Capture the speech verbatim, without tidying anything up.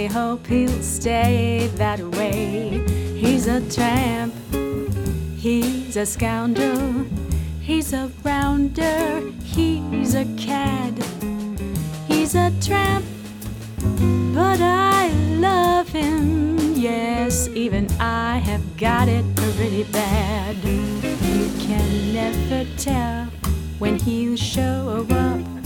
I hope he'll stay that way. He's a tramp, he's a scoundrel, he's a rounder, he's a cad. He's a tramp, but I love him. Yes, even I have got it pretty bad. You can never tell when he'll show up.